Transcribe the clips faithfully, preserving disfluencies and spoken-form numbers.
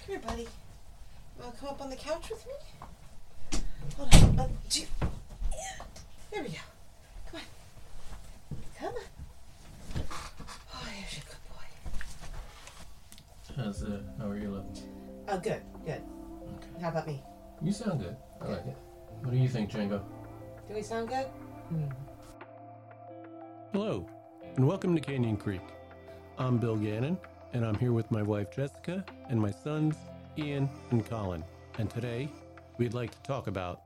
Come here, buddy. You want to come up on the couch with me? Hold on. One, two. Yeah. There we go. Come on. Come on. Oh, there's a good boy. How's uh, how are you looking? Oh, good. Good. Okay. How about me? You sound good. I like it. What do you think, Django? Do we sound good? Hmm. Hello, and welcome to Canyon Creek. I'm Bill Gannon, and I'm here with my wife Jessica and my sons Ian and Colin. And today, we'd like to talk about...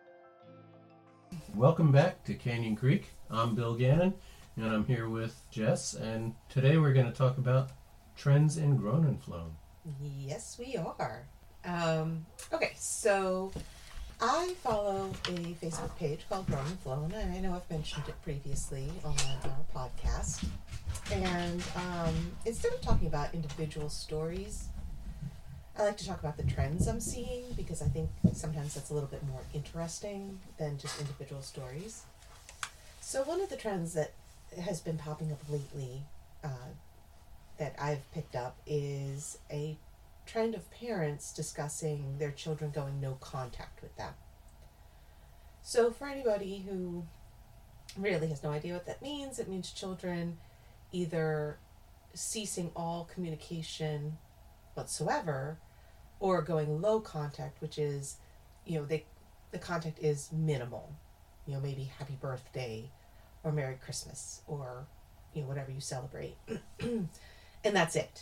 Welcome back to Canyon Creek. I'm Bill Gannon, and I'm here with Jess, and today we're going to talk about trends in Grown and Flown. Yes, we are. Um, okay, so I follow a Facebook page called Grown and Flown, and I know I've mentioned it previously on our podcast. And um, instead of talking about individual stories, I like to talk about the trends I'm seeing because I think sometimes that's a little bit more interesting than just individual stories. So one of the trends that has been popping up lately uh, that I've picked up is a trend of parents discussing their children going no contact with them. So for anybody who really has no idea what that means, it means children either ceasing all communication whatsoever or going low contact, which is, you know, they the contact is minimal. You know, maybe happy birthday or Merry Christmas or, you know, whatever you celebrate. And that's it.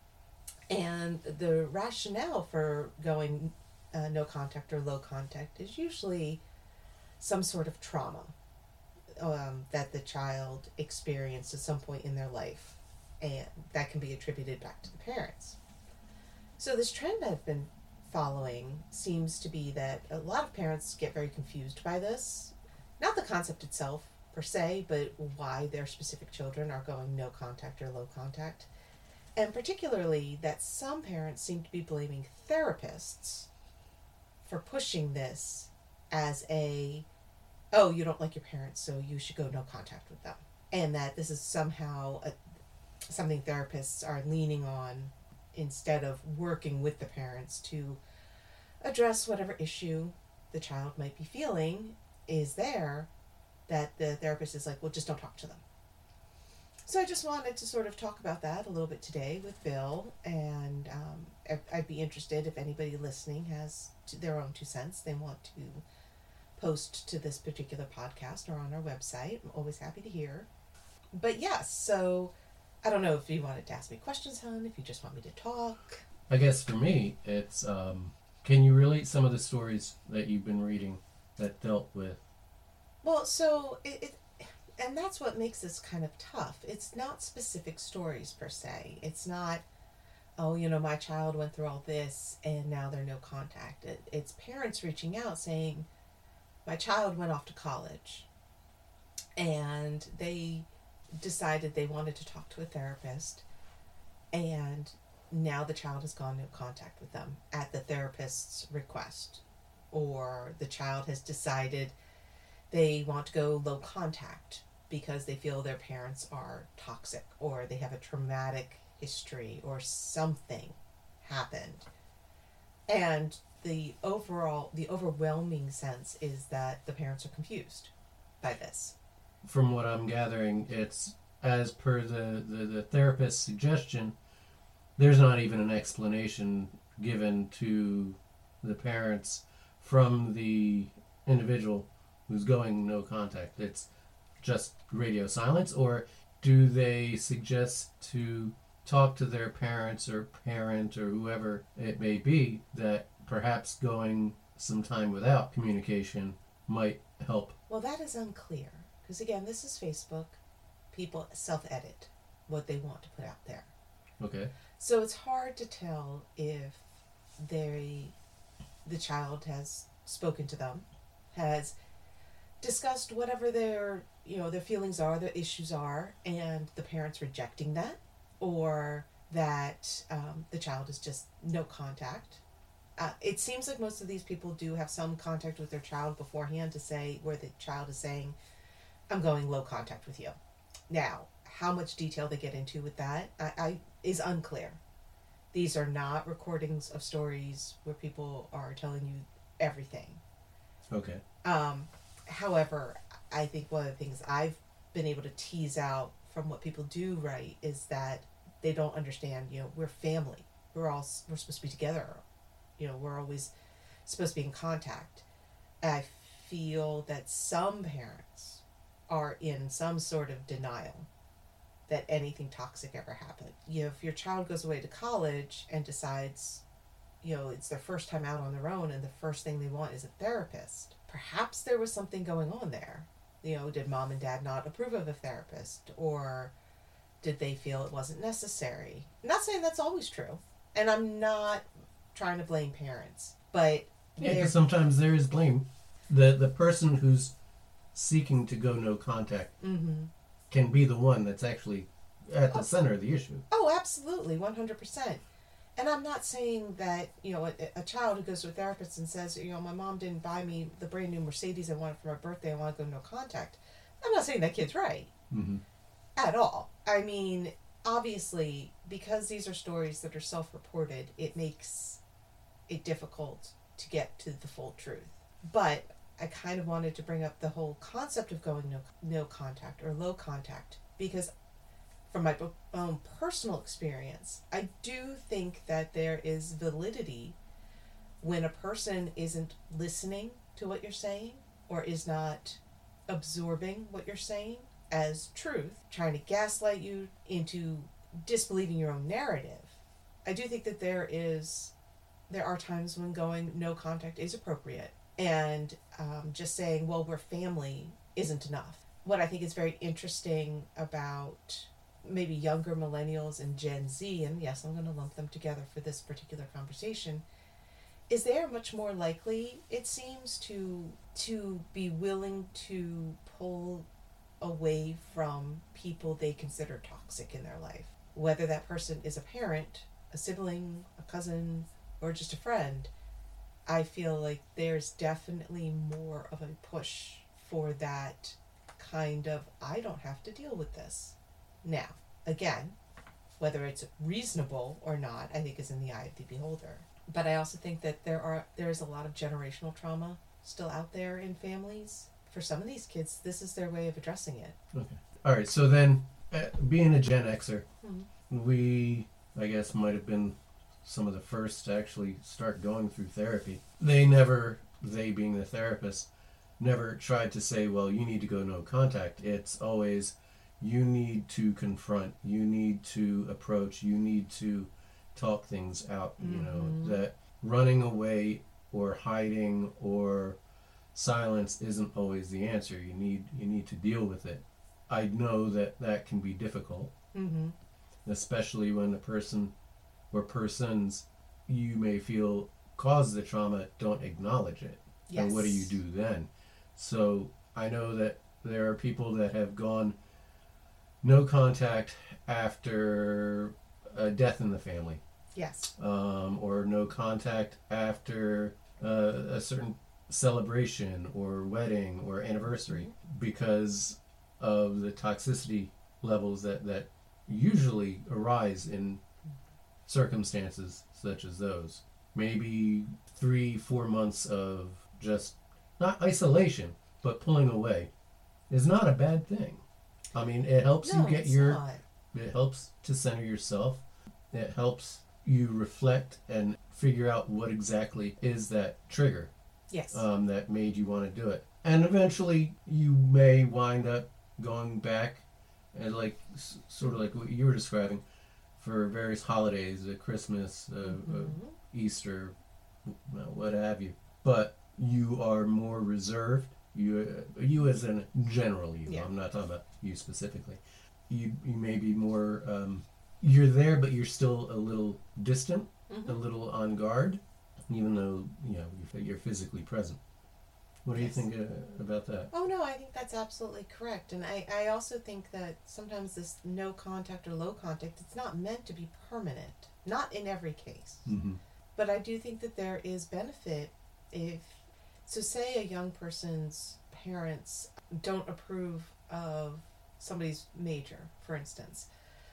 And the rationale for going uh, no contact or low contact is usually some sort of trauma um, that the child experienced at some point in their life, and that can be attributed back to the parents. So this trend I've been following seems to be that a lot of parents get very confused by this. Not the concept itself per se, but why their specific children are going no contact or low contact. And particularly that some parents seem to be blaming therapists for pushing this as a, oh, you don't like your parents, so you should go no contact with them. And that this is somehow a, something therapists are leaning on instead of working with the parents to address whatever issue the child might be feeling is there, that the therapist is like, well, just don't talk to them. So I just wanted to sort of talk about that a little bit today with Bill, and um, I'd be interested if anybody listening has their own two cents they want to post to this particular podcast or on our website. I'm always happy to hear. But yes, so I don't know if you wanted to ask me questions, hon, if you just want me to talk. I guess for me, it's, um, can you relate some of the stories that you've been reading that dealt with? Well, so it, it and that's what makes this kind of tough. It's not specific stories per se. It's not, oh, you know, my child went through all this and now they're no contact. It, it's parents reaching out saying, my child went off to college and they decided they wanted to talk to a therapist, and now the child has gone no contact with them at the therapist's request, or the child has decided they want to go low contact because they feel their parents are toxic or they have a traumatic history or something happened. And the overall, the overwhelming sense is that the parents are confused by this. From what I'm gathering, it's as per the, the, the therapist's suggestion, there's not even an explanation given to the parents from the individual who's going no contact. It's just radio silence, or do they suggest to talk to their parents or parent or whoever it may be that perhaps going some time without communication might help? Well, that is unclear, because again, this is Facebook. People self-edit what they want to put out there. Okay. So it's hard to tell if they, the child has spoken to them, has discussed whatever their, you know, their feelings are, their issues are, and the parents rejecting that, or that um, the child is just no contact. Uh, it seems like most of these people do have some contact with their child beforehand to say, where the child is saying, I'm going low contact with you. Now, how much detail they get into with that I, I is unclear. These are not recordings of stories where people are telling you everything. Okay. Um, however, I think one of the things I've been able to tease out from what people do write is that they don't understand, you know, we're family. We're all, we're supposed to be together. You know, we're always supposed to be in contact. I feel that some parents are in some sort of denial that anything toxic ever happened. You know, if your child goes away to college and decides, you know, it's their first time out on their own and the first thing they want is a therapist, perhaps there was something going on there. You know, did mom and dad not approve of a therapist, or did they feel it wasn't necessary? I'm not saying that's always true, and I'm not trying to blame parents, but yeah, because sometimes there is blame. The the person who's seeking to go no contact mm-hmm. can be the one that's actually at the oh. center of the issue. Oh, absolutely, one hundred percent. And I'm not saying that, you know, a, a child who goes to a therapist and says, you know, my mom didn't buy me the brand new Mercedes I wanted for my birthday, I want to go no contact. I'm not saying that kid's right. Mm-hmm. At all. I mean, obviously, because these are stories that are self-reported, it makes it difficult to get to the full truth. But I kind of wanted to bring up the whole concept of going no, no contact or low contact, because from my own personal experience, I do think that there is validity when a person isn't listening to what you're saying or is not absorbing what you're saying as truth, trying to gaslight you into disbelieving your own narrative. I do think that there is, there are times when going no contact is appropriate, and um, just saying, well, we're family isn't enough. What I think is very interesting about maybe younger millennials and Gen Z, and yes, I'm going to lump them together for this particular conversation, is they are much more likely, it seems, to to be willing to pull away from people they consider toxic in their life. Whether that person is a parent, a sibling, a cousin, or just a friend, I feel like there's definitely more of a push for that kind of, I don't have to deal with this. Now, again, whether it's reasonable or not, I think is in the eye of the beholder. But I also think that there are there is a lot of generational trauma still out there in families. For some of these kids, this is their way of addressing it. Okay. All right. So then, uh, being a Gen Xer, mm-hmm. we, I guess, might have been some of the first to actually start going through therapy. They never, they being the therapist, never tried to say, well, you need to go no contact. It's always, you need to confront, you need to approach, you need to talk things out. Mm-hmm. You know, that running away or hiding or silence isn't always the answer. You need you need to deal with it. I know that that can be difficult, mm-hmm. especially when the person or persons you may feel cause the trauma don't acknowledge it. Yes. And what do you do then? So I know that there are people that have gone no contact after a death in the family. Yes. Um, or no contact after uh, a certain celebration or wedding or anniversary, because of the toxicity levels that, that usually arise in circumstances such as those. Maybe three, four months of just, not isolation, but pulling away is not a bad thing. I mean, it helps no, you get it's your, not. it helps to center yourself. It helps you reflect and figure out what exactly is that trigger. Yes. Um, that made you want to do it. And eventually you may wind up going back and like s- sort of like what you were describing for various holidays, uh, Christmas, uh, mm-hmm. uh, Easter, well, what have you. But you are more reserved. You, uh, you as in general you. Yeah. I'm not talking about you specifically. You, you may be more, um, you're there, but you're still a little distant, mm-hmm. a little on guard, even though, you know, you're, you're physically present. What do Yes. you think uh, about that? Oh, no, I think that's absolutely correct. And I, I also think that sometimes this no contact or low contact, it's not meant to be permanent. Not in every case. Mm-hmm. But I do think that there is benefit if, so say a young person's parents don't approve of somebody's major, for instance,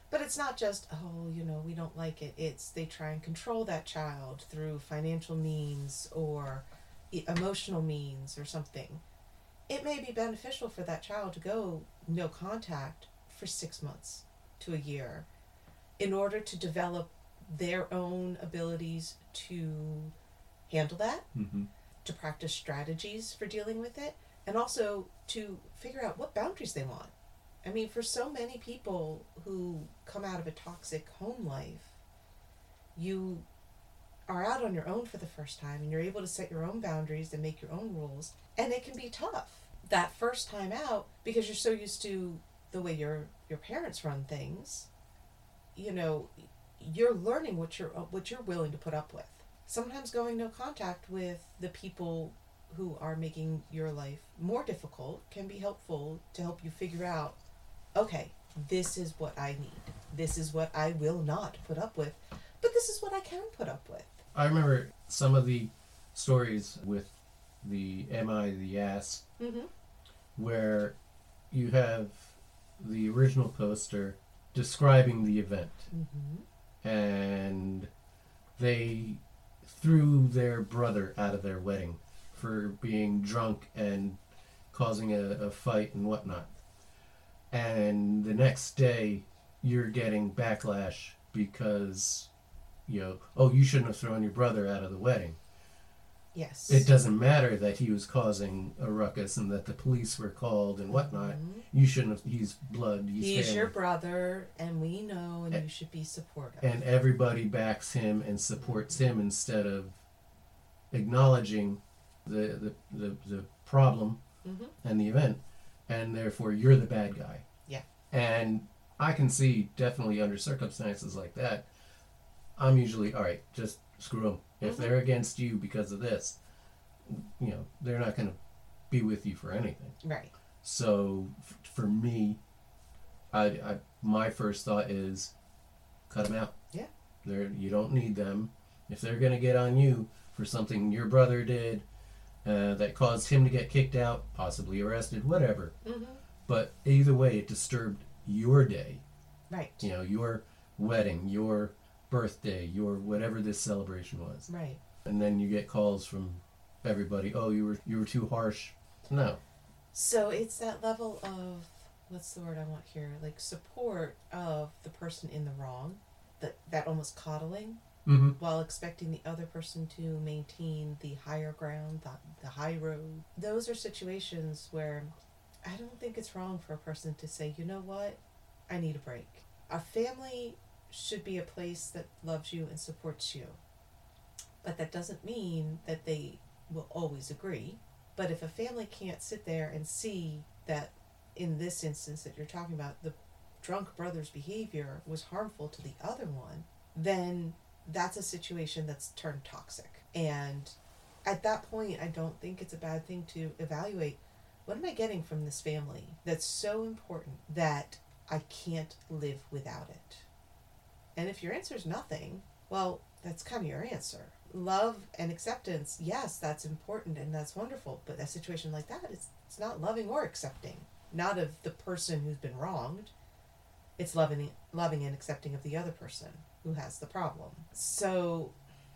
But it's not just, oh, you know, we don't like it. It's they try and control that child through financial means or e- emotional means or something. It may be beneficial for that child to go no contact for six months to a year in order to develop their own abilities to handle that, Mm-hmm. to practice strategies for dealing with it, and also to figure out what boundaries they want. I mean, for so many people who come out of a toxic home life, you are out on your own for the first time and you're able to set your own boundaries and make your own rules, and it can be tough that first time out because you're so used to the way your your parents run things. You know, you're learning what you're what you're willing to put up with. Sometimes going no contact with the people who are making your life more difficult can be helpful to help you figure out, okay, this is what I need. This is what I will not put up with, but this is what I can put up with. I remember some of the stories with the Am I the Ass, Mm-hmm. where you have the original poster describing the event, Mm-hmm. and they threw their brother out of their wedding for being drunk and causing a, a fight and whatnot. And the next day, you're getting backlash because, you know, oh, you shouldn't have thrown your brother out of the wedding. Yes. It doesn't matter that he was causing a ruckus and that the police were called and whatnot. Mhm. You shouldn't have. He's blood. He's, He's family. your brother, and we know, and A- you should be supportive. And everybody backs him and supports him instead of acknowledging the the, the, the problem Mm-hmm. and the event, and therefore you're the bad guy. Yeah. And I can see definitely under circumstances like that, I'm usually, all right, just screw them. If Mhm. they're against you because of this, you know, they're not going to be with you for anything. Right. So f- for me, I, I my first thought is cut them out. Yeah. They're, you don't need them. If they're going to get on you for something your brother did uh, that caused him to get kicked out, possibly arrested, whatever. Mm-hmm. But either way, it disturbed your day. Right. You know, your wedding, your birthday, your whatever this celebration was. Right. And then you get calls from everybody, oh, you were you were too harsh. No. So it's that level of, what's the word I want here? Like support of the person in the wrong, that that almost coddling, Mm-hmm. while expecting the other person to maintain the higher ground, the, the high road. Those are situations where I don't think it's wrong for a person to say, you know what, I need a break. A family should be a place that loves you and supports you. But that doesn't mean that they will always agree. But if a family can't sit there and see that in this instance that you're talking about, the drunk brother's behavior was harmful to the other one, then that's a situation that's turned toxic. And at that point, I don't think it's a bad thing to evaluate, what am I getting from this family that's so important that I can't live without it? And if your answer is nothing, well, that's kind of your answer. Love and acceptance, yes, that's important and that's wonderful, but a situation like that, it's, it's not loving or accepting. Not of the person who's been wronged. It's loving, loving and accepting of the other person who has the problem. So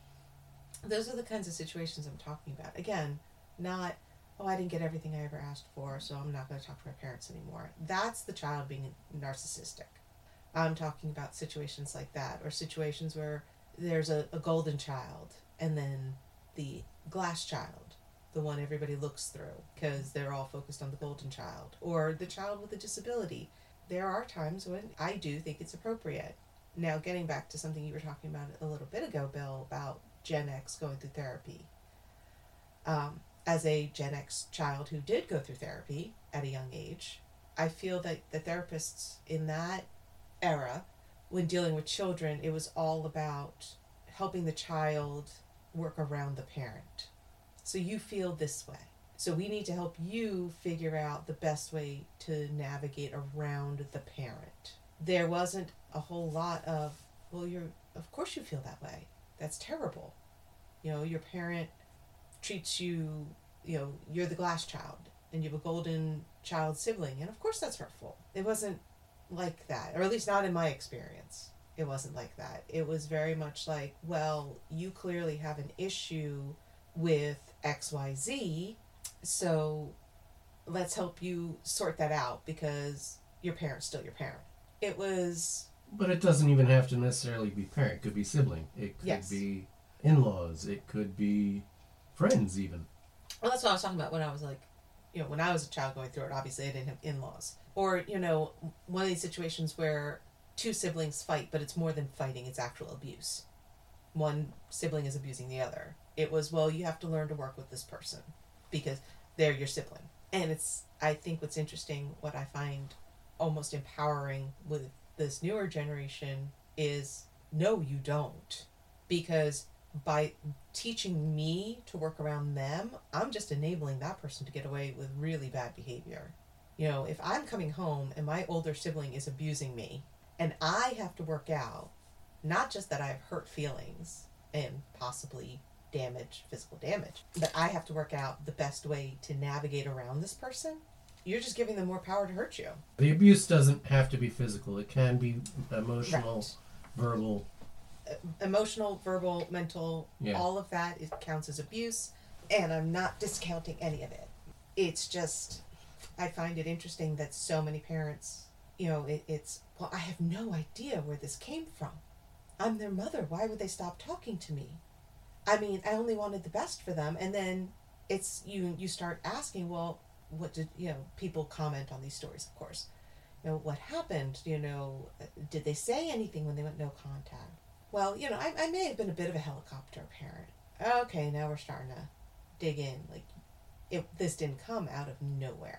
those are the kinds of situations I'm talking about. Again, not, oh, I didn't get everything I ever asked for, so I'm not going to talk to my parents anymore. That's the child being narcissistic. I'm talking about situations like that, or situations where there's a, a golden child and then the glass child, the one everybody looks through because they're all focused on the golden child, or the child with a disability. There are times when I do think it's appropriate. Now, getting back to something you were talking about a little bit ago, Bill, about Gen X going through therapy. Um, as a Gen X child who did go through therapy at a young age, I feel that the therapists in that era, when dealing with children, it was all about helping the child work around the parent. So you feel this way. So we need to help you figure out the best way to navigate around the parent. There wasn't a whole lot of, well, you're, of course you feel that way. That's terrible. You know, your parent treats you, you know, you're the glass child and you have a golden child sibling, and of course that's hurtful. It wasn't like that, or at least not in my experience. It wasn't like that. It was very much like, well, you clearly have an issue with X Y Z, so let's help you sort that out because your parent's still your parent. It was... But it doesn't even have to necessarily be parent. It could be sibling. It could yes. be in-laws. It could be friends even. Well, that's what I was talking about when I was like, you know, when I was a child going through it, obviously I didn't have in-laws. Or, you know, one of these situations where two siblings fight, but it's more than fighting, it's actual abuse. One sibling is abusing the other. It was, well, you have to learn to work with this person because they're your sibling. And it's, I think what's interesting, what I find almost empowering with this newer generation is, no, you don't. Because by teaching me to work around them, I'm just enabling that person to get away with really bad behavior. You know, if I'm coming home and my older sibling is abusing me, and I have to work out, not just that I have hurt feelings and possibly damage, physical damage, but I have to work out the best way to navigate around this person, you're just giving them more power to hurt you. The abuse doesn't have to be physical. It can be emotional, right. verbal. Uh, emotional, verbal, mental, yeah. all of that, it counts as abuse, and I'm not discounting any of it. It's just, I find it interesting that so many parents, you know, it, it's, well, I have no idea where this came from. I'm their mother. Why would they stop talking to me? I mean, I only wanted the best for them. And then it's, you, you start asking, well, what did, you know, people comment on these stories, of course. You know, what happened? You know, did they say anything when they went no contact? Well, you know, I, I may have been a bit of a helicopter parent. Okay, now we're starting to dig in. Like, it, this didn't come out of nowhere.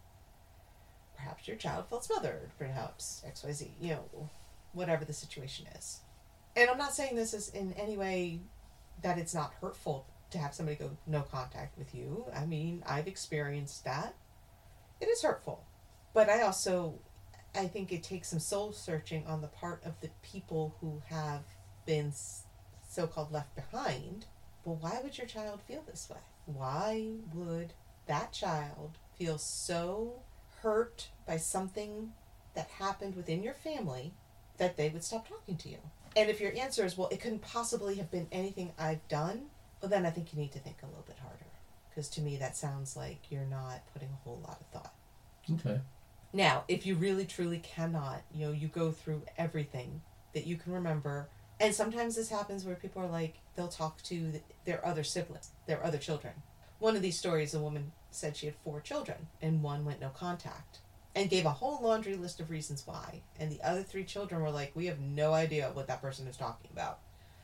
Perhaps your child felt smothered, perhaps X Y Z, you know, whatever the situation is. And I'm not saying this is in any way that it's not hurtful to have somebody go no contact with you. I mean, I've experienced that. It is hurtful. But I also, I think it takes some soul searching on the part of the people who have been so-called left behind. Well, why would your child feel this way? Why would that child feel so hurt by something that happened within your family that they would stop talking to you? And if your answer is, well, it couldn't possibly have been anything I've done, well, then I think you need to think a little bit harder. Because to me, that sounds like you're not putting a whole lot of thought. Okay. Now, if you really, truly cannot, you know, you go through everything that you can remember. And sometimes this happens where people are like, they'll talk to their other siblings, their other children. One of these stories, a woman said she had four children, and one went no contact. And gave a whole laundry list of reasons why. And the other three children were like, we have no idea what that person is talking about.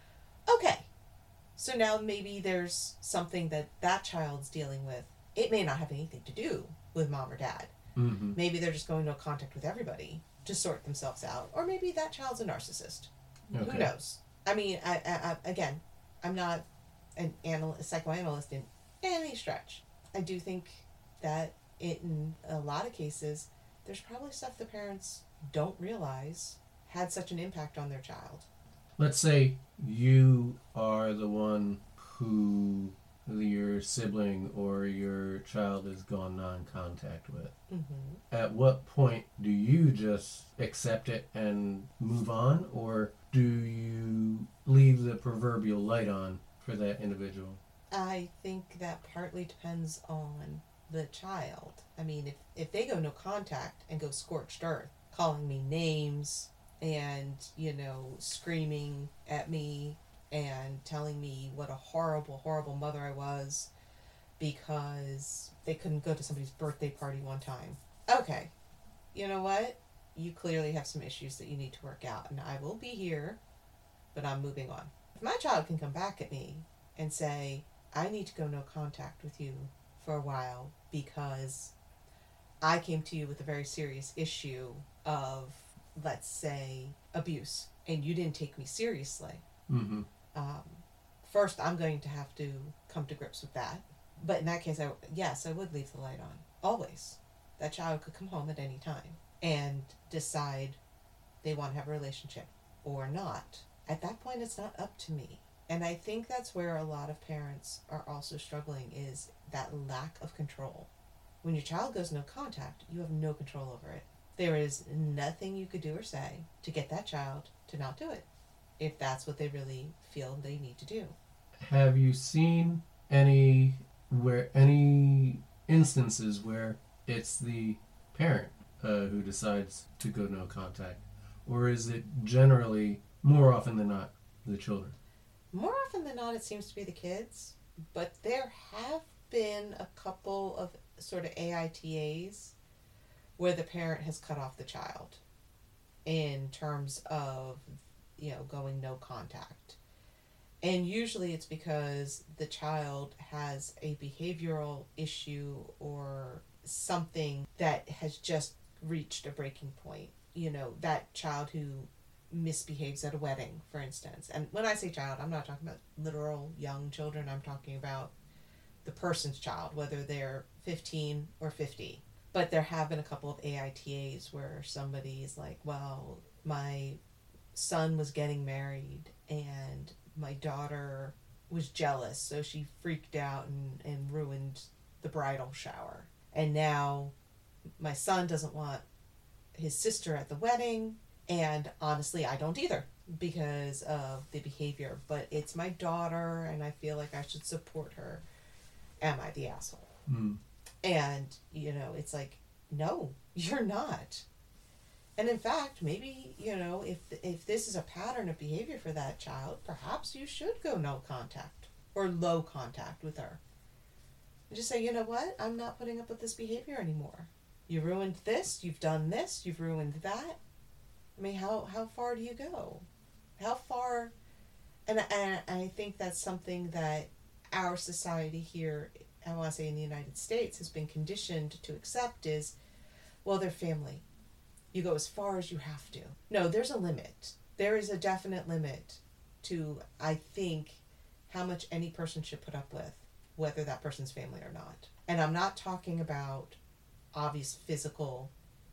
Okay. So now maybe there's something that that child's dealing with. It may not have anything to do with mom or dad. Mm-hmm. Maybe they're just going no contact with everybody to sort themselves out. Or maybe that child's a narcissist. Okay. Who knows? I mean, I, I, I, again, I'm not an anal- a psychoanalyst in any stretch. I do think that in a lot of cases, there's probably stuff the parents don't realize had such an impact on their child. Let's say you are the one who your sibling or your child has gone non-contact with. Mm-hmm. At what point do you just accept it and move on, or do you leave the proverbial light on for that individual? I think that partly depends on the child. I mean, if, if they go no contact and go scorched earth, calling me names and, you know, screaming at me and telling me what a horrible, horrible mother I was because they couldn't go to somebody's birthday party one time. Okay, you know what? You clearly have some issues that you need to work out, and I will be here, but I'm moving on. If my child can come back at me and say, I need to go no contact with you for a while because I came to you with a very serious issue of, let's say, abuse, and you didn't take me seriously. Mm-hmm. Um, first, I'm going to have to come to grips with that. But in that case, I, yes, I would leave the light on. Always. That child could come home at any time and decide they want to have a relationship or not. At that point, it's not up to me. And I think that's where a lot of parents are also struggling, is that lack of control. When your child goes no contact, you have no control over it. There is nothing you could do or say to get that child to not do it, if that's what they really feel they need to do. Have you seen any where any instances where it's the parent uh, who decides to go no contact, or is it generally more often than not the children? More often than not, it seems to be the kids, but there have been a couple of sort of A I T As where the parent has cut off the child in terms of, you know, going no contact. And usually it's because the child has a behavioral issue or something that has just reached a breaking point. You know, that child who misbehaves at a wedding, for instance. And when I say child, I'm not talking about literal young children. I'm talking about the person's child, whether they're fifteen or fifty. But there have been a couple of A I T As where somebody's like, well, my son was getting married and my daughter was jealous, so she freaked out and, and ruined the bridal shower. And now my son doesn't want his sister at the wedding, and honestly, I don't either because of the behavior. But it's my daughter, and I feel like I should support her. Am I the asshole? Mm. And, you know, it's like, no, you're not. And in fact, maybe, you know, if if this is a pattern of behavior for that child, perhaps you should go no contact or low contact with her. And just say, you know what? I'm not putting up with this behavior anymore. You ruined this, you've done this, you've ruined that. I mean, how, how far do you go? How far? And, and I think that's something that our society here, I want to say in the United States, has been conditioned to accept is, well, they're family. You go as far as you have to. No, there's a limit. There is a definite limit to, I think, how much any person should put up with, whether that person's family or not. And I'm not talking about obvious physical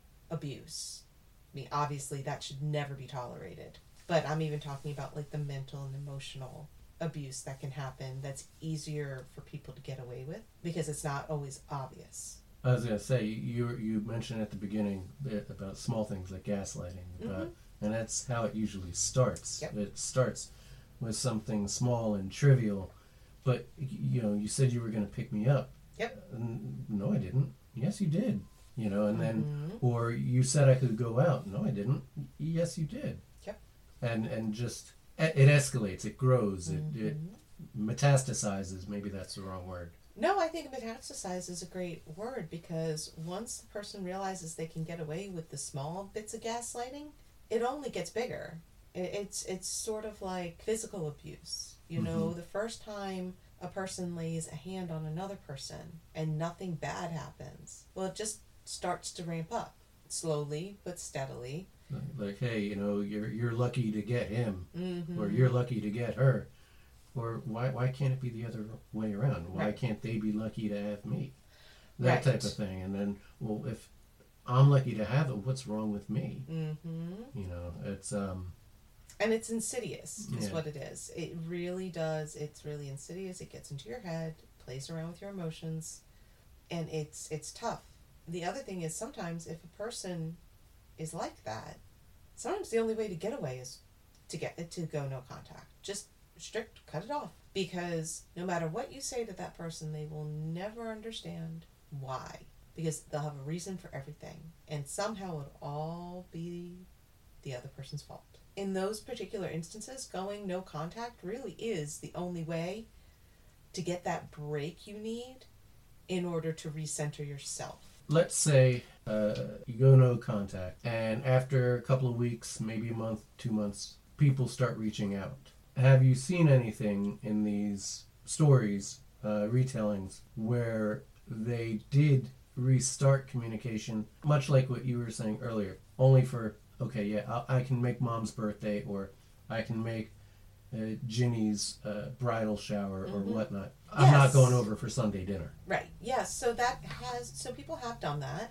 abuse. I mean, obviously that should never be tolerated. But I'm even talking about like the mental and emotional abuse that can happen that's easier for people to get away with because it's not always obvious. I was going to say, you you mentioned at the beginning about small things like gaslighting, about, mm-hmm. and that's how it usually starts. Yep. It starts with something small and trivial, but, you know, you said you were going to pick me up. Yep. No, I didn't. Yes, you did. You know, and then, mm-hmm. or you said I could go out. No, I didn't. Yes, you did. Yep. And, and just, it escalates, it grows, mm-hmm. it, it metastasizes, maybe that's the wrong word. No, I think metastasize is a great word because once the person realizes they can get away with the small bits of gaslighting, it only gets bigger. It's it's sort of like physical abuse. You mm-hmm. know, the first time a person lays a hand on another person and nothing bad happens, well, it just starts to ramp up slowly but steadily. Like, hey, you know, you're you're lucky to get him, mm-hmm. or you're lucky to get her. Or why why can't it be the other way around? Why right. can't they be lucky to have me? That right. type of thing. And then, well, if I'm lucky to have it, what's wrong with me? Mm-hmm. You know, it's... um. And it's insidious, is yeah. what it is. It really does. It's really insidious. It gets into your head, plays around with your emotions, and it's it's tough. The other thing is sometimes if a person is like that, sometimes the only way to get away is to get to go no contact. Just strict, cut it off. Because no matter what you say to that person, they will never understand why. Because they'll have a reason for everything. And somehow it'll all be the other person's fault. In those particular instances, going no contact really is the only way to get that break you need in order to recenter yourself. Let's say uh, you go no contact, and after a couple of weeks, maybe a month, two months, people start reaching out. Have you seen anything in these stories, uh, retellings, where they did restart communication, much like what you were saying earlier, only for, okay, yeah, I, I can make mom's birthday, or I can make uh, Ginny's uh, bridal shower, or mm-hmm. whatnot. I'm yes. not going over for Sunday dinner. Right, yes, so that has, so people have done that,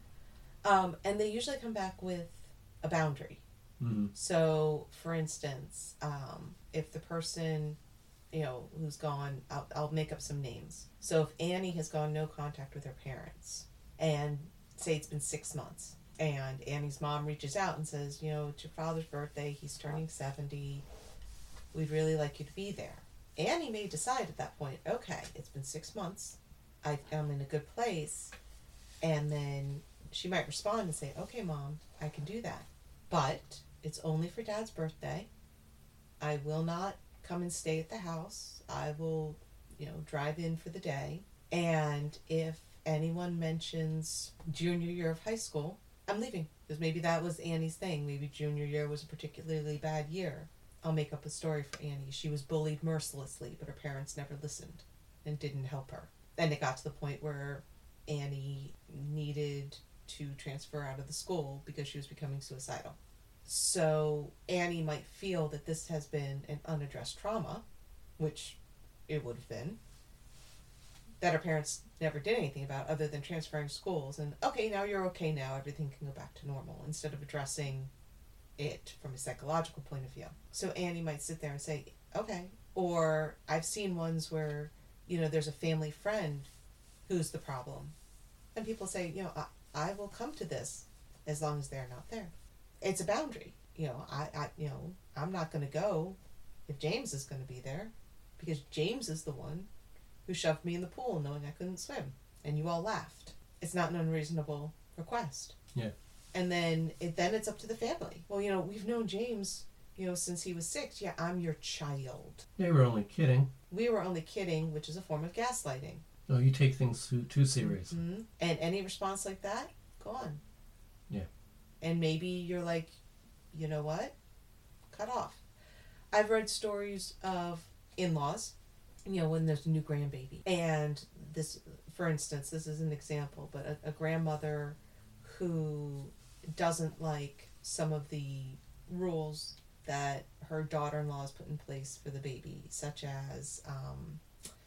um, and they usually come back with a boundary. Mm-hmm. So, for instance, um, if the person, you know, who's gone, I'll, I'll make up some names. So if Annie has gone no contact with her parents, and say it's been six months, And Annie's mom reaches out and says, you know, it's your father's birthday. He's turning seventy. We'd really like you to be there. Annie may decide at that point, okay, it's been six months. I, I'm in a good place. And then she might respond and say, okay, Mom, I can do that. But it's only for Dad's birthday. I will not come and stay at the house. I will, you know, drive in for the day. And if anyone mentions junior year of high school, I'm leaving. Because maybe that was Annie's thing. Maybe junior year was a particularly bad year. I'll make up a story for Annie. She was bullied mercilessly, but her parents never listened and didn't help her. And it got to the point where Annie needed to transfer out of the school because she was becoming suicidal. So Annie might feel that this has been an unaddressed trauma, which it would have been, that her parents never did anything about other than transferring schools and, okay, now you're okay now, everything can go back to normal, instead of addressing it from a psychological point of view. So Annie might sit there and say, okay. Or I've seen ones where, you know, there's a family friend who's the problem. And people say, you know, I, I will come to this as long as they're not there. It's a boundary. You know, I, I you know, I'm not going to go if James is going to be there, because James is the one who shoved me in the pool knowing I couldn't swim. And you all laughed. It's not an unreasonable request. Yeah. And then it then it's up to the family. Well, you know, we've known James, you know, since he was six. Yeah, I'm your child. They were only kidding. We were only kidding, which is a form of gaslighting. Oh, you take things too, too seriously. Mm-hmm. And any response like that, go on. Yeah. And maybe you're like, you know what? Cut off. I've read stories of in-laws, you know, when there's a new grandbaby. And this, for instance, this is an example, but a, a grandmother who doesn't like some of the rules that her daughter-in-law has put in place for the baby, such as, um,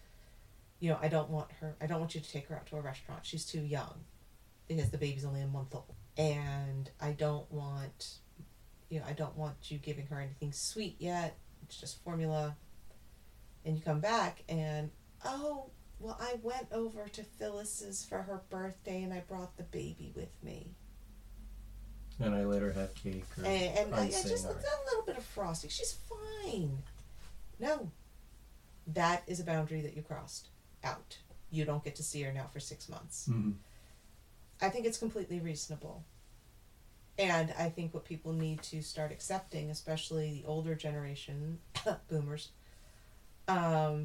you know, I don't want her, I don't want you to take her out to a restaurant. She's too young because the baby's only a month old. And I don't want, you know, I don't want you giving her anything sweet yet. It's just formula. And you come back and, oh, well, I went over to Phyllis's for her birthday and I brought the baby with me. And I let her have cake or And, and I, I icing just or... a little bit of frosting. She's fine. No. That is a boundary that you crossed. Out. You don't get to see her now for six months. Mm-hmm. I think it's completely reasonable. And I think what people need to start accepting, especially the older generation, boomers, um,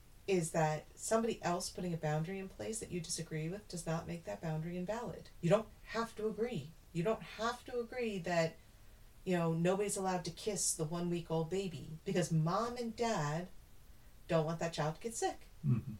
is that somebody else putting a boundary in place that you disagree with does not make that boundary invalid. You don't have to agree. You don't have to agree that, you know, nobody's allowed to kiss the one-week-old baby because mom and dad don't want that child to get sick. Mm-hmm.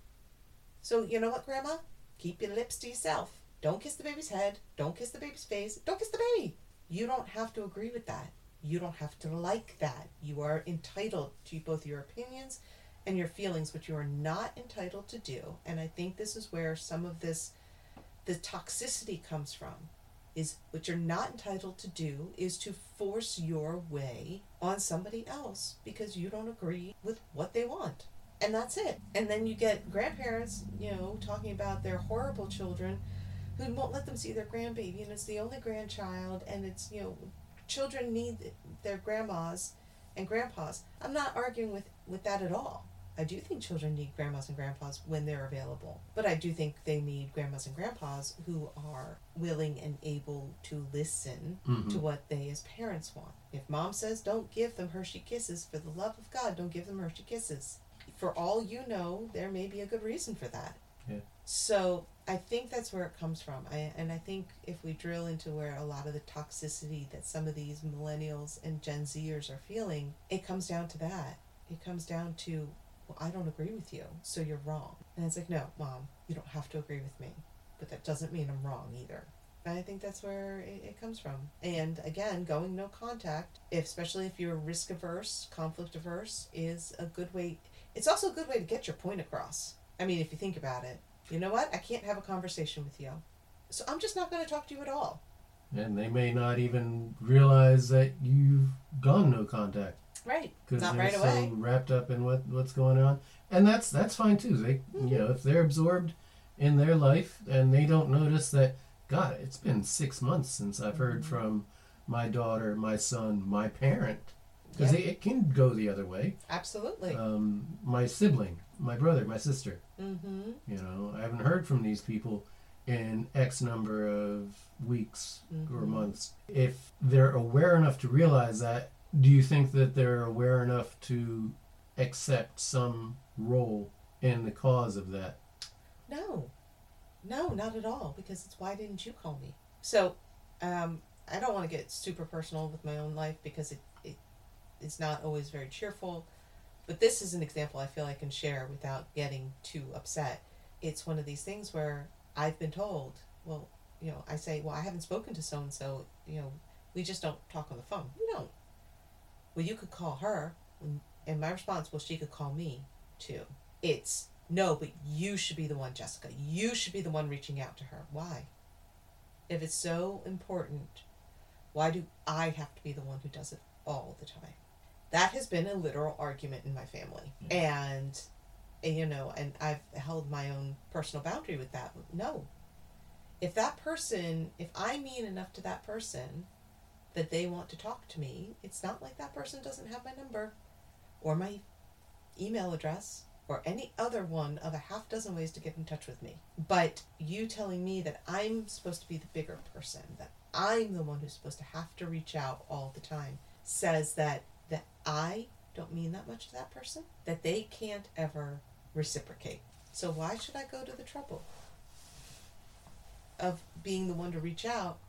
So, you know what, Grandma? Keep your lips to yourself. Don't kiss the baby's head. Don't kiss the baby's face. Don't kiss the baby. You don't have to agree with that. You don't have to like that. You are entitled to both your opinions and your feelings, which you are not entitled to do. And I think this is where some of this, the toxicity comes from, is what you're not entitled to do is to force your way on somebody else because you don't agree with what they want. And that's it. And then you get grandparents, you know, talking about their horrible children who won't let them see their grandbaby, and it's the only grandchild, and it's, you know, children need their grandmas and grandpas. I'm not arguing with, with that at all. I do think children need grandmas and grandpas when they're available. But I do think they need grandmas and grandpas who are willing and able to listen mm-hmm. to what they as parents want. If mom says don't give them Hershey Kisses, for the love of God, don't give them Hershey Kisses. For all you know, there may be a good reason for that. Yeah. So I think that's where it comes from. I, and I think if we drill into where a lot of the toxicity that some of these millennials and Gen Zers are feeling, it comes down to that. It comes down to, well, I don't agree with you, so you're wrong. And it's like, no, Mom, you don't have to agree with me. But that doesn't mean I'm wrong either. And I think that's where it, it comes from. And again, going no contact, if, especially if you're risk averse, conflict averse, is a good way. It's also a good way to get your point across. I mean, if you think about it. You know what? I can't have a conversation with you. So I'm just not going to talk to you at all. And they may not even realize that you've gone no contact. Right. Because not they're right so away. wrapped up in what, what's going on. And that's that's fine too. They mm-hmm. you know, if they're absorbed in their life and they don't notice that God, it's been six months since I've heard Mhm. from my daughter, my son, my parent. Because Yeah. it, it can go the other way. Absolutely. Um, my sibling, my brother, my sister. mm-hmm. You know, I haven't heard from these people in X number of weeks or Mhm. months. If they're aware enough to realize that, do you think that they're aware enough to accept some role in the cause of that? No. No, not at all, because it's why didn't you call me? So, um, I don't want to get super personal with my own life because it, it it's not always very cheerful. But this is an example I feel I can share without getting too upset. It's one of these things where I've been told, well, you know, I say, well, I haven't spoken to so and so, you know, we just don't talk on the phone. We don't. Well, you could call her, and my response, well, she could call me too. It's, no, but you should be the one, Jessica. You should be the one reaching out to her. Why? If it's so important, why do I have to be the one who does it all the time? That has been a literal argument in my family. Yeah. And, you know, and I've held my own personal boundary with that. No. If that person, if I mean enough to that person that they want to talk to me, it's not like that person doesn't have my number or my email address or any other one of a half dozen ways to get in touch with me. But you telling me that I'm supposed to be the bigger person, that I'm the one who's supposed to have to reach out all the time, says that that I don't mean that much to that person, that they can't ever reciprocate. So why should I go to the trouble of being the one to reach out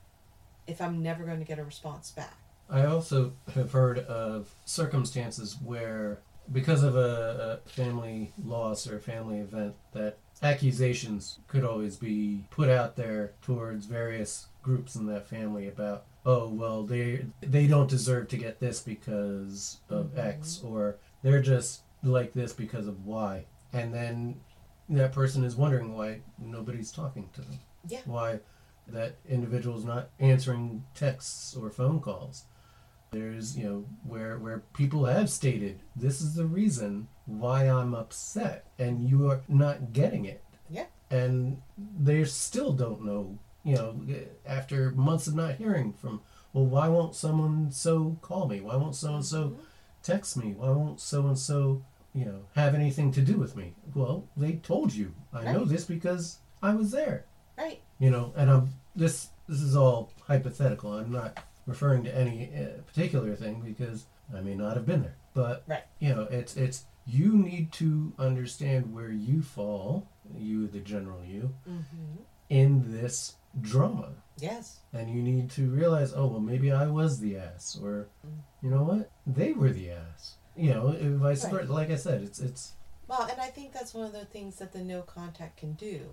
if I'm never going to get a response back? I also have heard of circumstances where, because of a, a family loss or a family event, that accusations could always be put out there towards various groups in that family about, oh, well, they they don't deserve to get this because of Mhm. X, or they're just like this because of Y. And then that person is wondering why nobody's talking to them. Yeah. Why that individual's not answering texts or phone calls. There's, you know, where where people have stated, this is the reason why I'm upset, and you are not getting it. Yeah. And they still don't know, you know, after months of not hearing from, well, why won't someone so call me? Why won't so and so Mhm. text me? Why won't so and so, you know, have anything to do with me? Well, they told you. I know Right. this because I was there. Right. You know, and I'm this this is all hypothetical. I'm not referring to any uh, particular thing because I may not have been there. But Right. you know, it's it's you need to understand where you fall, you the general you, Mm-hmm. in this drama. Yes. And you need to realize, oh well, maybe I was the ass, or Mm. you know what, they were the ass. You know, vice Right. versa. Like I said, it's it's Well, and I think that's one of the things that the no contact can do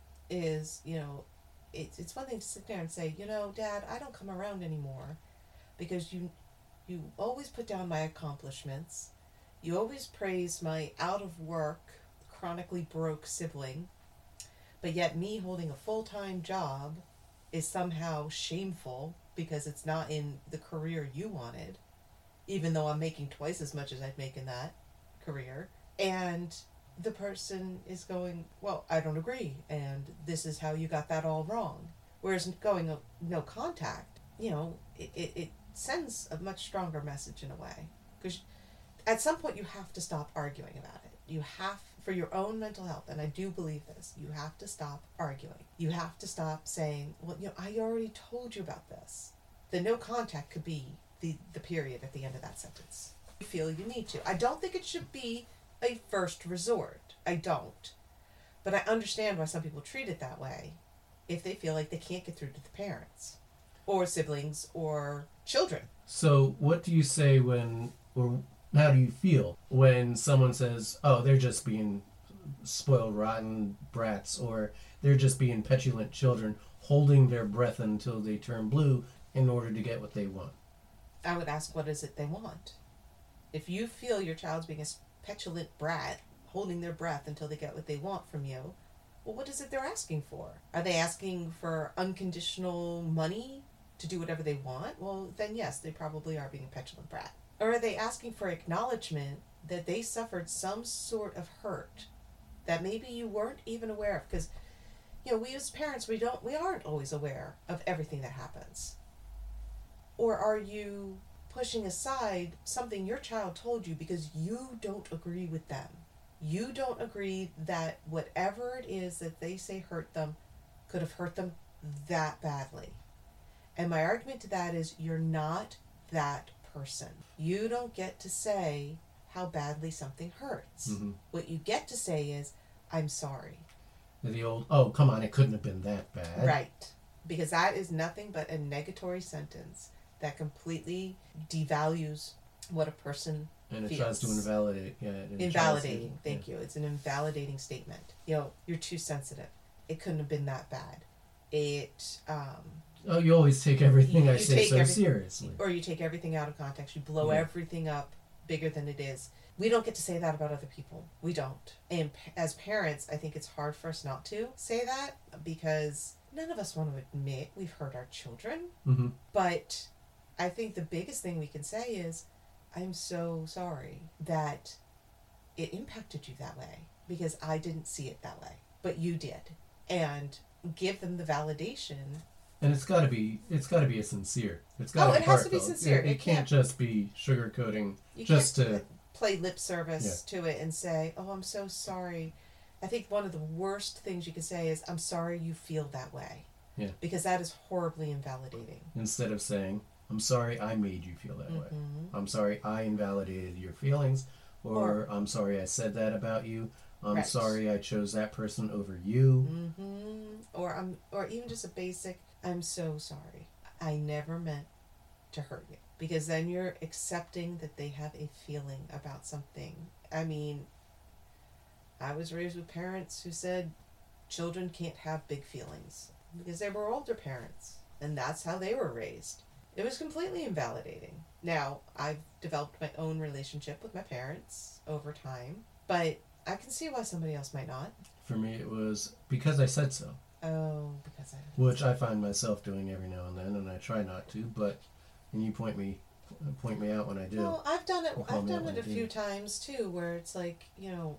is, you know, it's it's one thing to sit there and say, you know, Dad, I don't come around anymore because you you always put down my accomplishments. You always praise my out of work, chronically broke sibling, but yet me holding a full-time job is somehow shameful because it's not in the career you wanted, even though I'm making twice as much as I'd make in that career. And the person is going, well, I don't agree, and this is how you got that all wrong. Whereas going no, no contact, you know, it, it, it sends a much stronger message in a way. Because at some point you have to stop arguing about it. You have, for your own mental health, and I do believe this, you have to stop arguing. You have to stop saying, well, you know, I already told you about this. The no contact could be the, the period at the end of that sentence. You feel you need to. I don't think it should be a first resort. I don't. But I understand why some people treat it that way if they feel like they can't get through to the parents or siblings or children. So, what do you say when, or how do you feel when someone says, oh, they're just being spoiled, rotten brats, or they're just being petulant children holding their breath until they turn blue in order to get what they want? I would ask, what is it they want? If you feel your child's being a petulant brat, holding their breath until they get what they want from you, well, what is it they're asking for? Are they asking for unconditional money to do whatever they want? Well, then yes, they probably are being a petulant brat. Or are they asking for acknowledgement that they suffered some sort of hurt that maybe you weren't even aware of? Because you know, we as parents, we don't, we aren't always aware of everything that happens. Or are you pushing aside something your child told you because you don't agree with them? You don't agree that whatever it is that they say hurt them could have hurt them that badly. And my argument to that is you're not that person. You don't get to say how badly something hurts. Mm-hmm. What you get to say is, I'm sorry. The old, oh, come on, it couldn't have been that bad. Right. Because that is nothing but a negatory sentence that completely devalues what a person And it feels. tries to invalidate. Yeah, it Invalidating. tries to- Thank you. It's an invalidating statement. You know, you're too sensitive. It couldn't have been that bad. It, um... Oh, you always take everything You- I you say take so every- seriously. or you take everything out of context. You blow Yeah. everything up bigger than it is. We don't get to say that about other people. We don't. And p- as parents, I think it's hard for us not to say that because none of us want to admit we've hurt our children. Mm-hmm. But I think the biggest thing we can say is, I'm so sorry that it impacted you that way because I didn't see it that way, but you did. And give them the validation. And it's got to be, it's got to be a sincere. It's got Oh, be it has to be heartfelt. sincere. It, it It can't can't- just be sugarcoating You just can't to. play lip service to it and say, oh, I'm so sorry. I think one of the worst things you can say is, I'm sorry you feel that way. Yeah. Because that is horribly invalidating. Instead of saying, I'm sorry I made you feel that way. Mm-hmm. I'm sorry I invalidated your feelings. Or, Or- I'm sorry I said that about you. I'm Right. sorry I chose that person over you. Mm-hmm. Or I'm, or even just a basic, I'm so sorry. I never meant to hurt you. Because then you're accepting that they have a feeling about something. I mean, I was raised with parents who said children can't have big feelings because they were older parents, and that's how they were raised. It was completely invalidating. Now, I've developed my own relationship with my parents over time, but I can see why somebody else might not. For me, it was because I said so. Oh, because I... Which I find myself doing every now and then, and I try not to, but and you point me point me out when I do. Well, I've done it. Or call I've me out done when it I a do. few times too, where it's like, you know,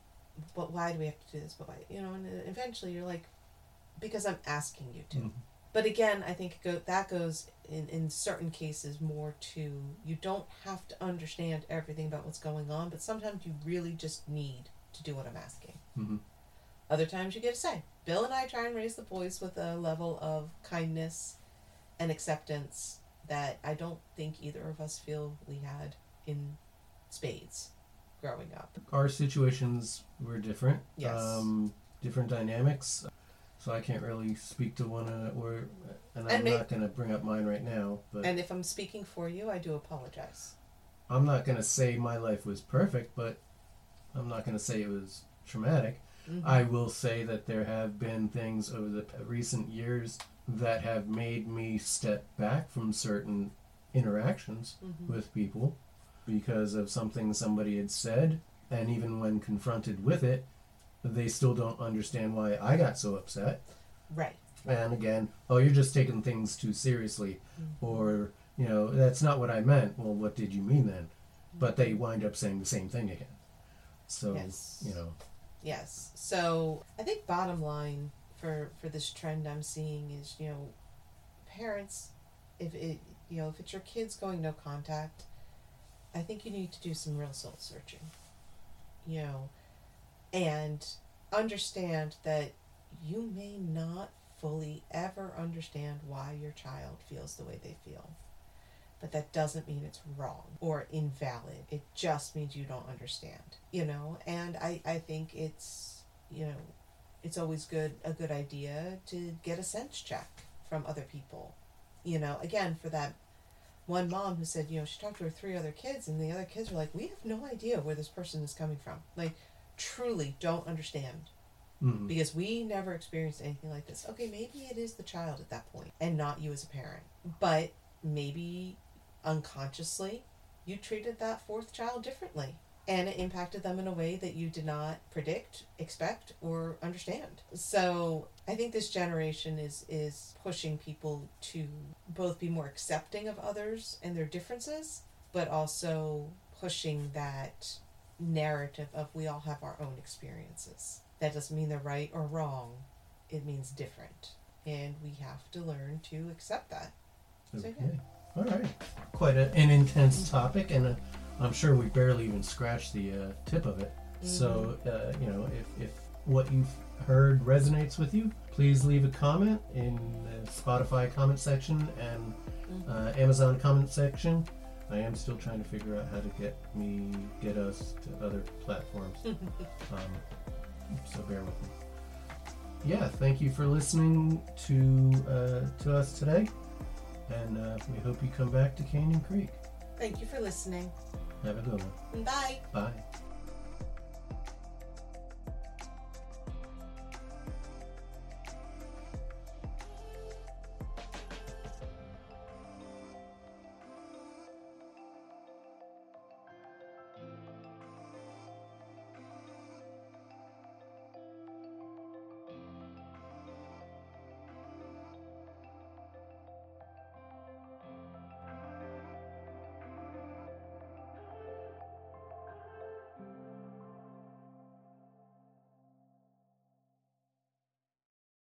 but why do we have to do this? But why, you know? And eventually, you're like, because I'm asking you to. Mhm. But again, I think go, that goes in in certain cases more to you don't have to understand everything about what's going on, but sometimes you really just need to do what I'm asking. Mm-hmm. Other times you get to say, Bill and I try and raise the boys with a level of kindness and acceptance that I don't think either of us feel we had in spades growing up. Our situations were different. Yes. Um, different dynamics. So I can't really speak to one uh, or, and I'm And may- not going to bring up mine right now. But And if I'm speaking for you, I do apologize. I'm not going to say my life was perfect, but I'm not going to say it was traumatic. Mhm. I will say that there have been things over the p- recent years that have made me step back from certain interactions Mhm. with people because of something somebody had said, and even when confronted with it, they still don't understand why I got so upset. Right. And again, oh, you're just taking things too seriously, Mhm. or, you know, that's not what I meant. Well, what did you mean then? But they wind up saying the same thing again. So, Yes. you know, Yes. So I think bottom line for for this trend I'm seeing is, you know, parents, if it you know if it's your kids going no contact, I think you need to do some real soul searching. You know, and understand that you may not fully ever understand why your child feels the way they feel. But that doesn't mean it's wrong or invalid. It just means you don't understand, you know? And I, I think it's, you know, it's always good, a good idea to get a sense check from other people. You know, again, for that one mom who said, you know, she talked to her three other kids and the other kids were like, we have no idea where this person is coming from. Like, truly don't understand. mm, Because we never experienced anything like this. Okay, maybe it is the child at that point and not you as a parent. But maybe unconsciously you treated that fourth child differently. And it impacted them in a way that you did not predict, expect, or understand. So I think this generation is, is pushing people to both be more accepting of others and their differences, but also pushing that narrative of we all have our own experiences. That doesn't mean they're right or wrong. it means different. And we have to learn to accept that. So, Okay. yeah. All right. Quite a, an intense topic, and uh, I'm sure we barely even scratched the uh, tip of it. Mm-hmm. So, uh, you know, if, if what you've heard resonates with you, please leave a comment in the Spotify comment section and Mm-hmm. uh, Amazon comment section. I am still trying to figure out how to get me, get us to other platforms. um, so bear with me. Yeah, thank you for listening to uh, to us today, and uh, we hope you come back to Canyon Creek. Thank you for listening. Have a good one. Bye. Bye.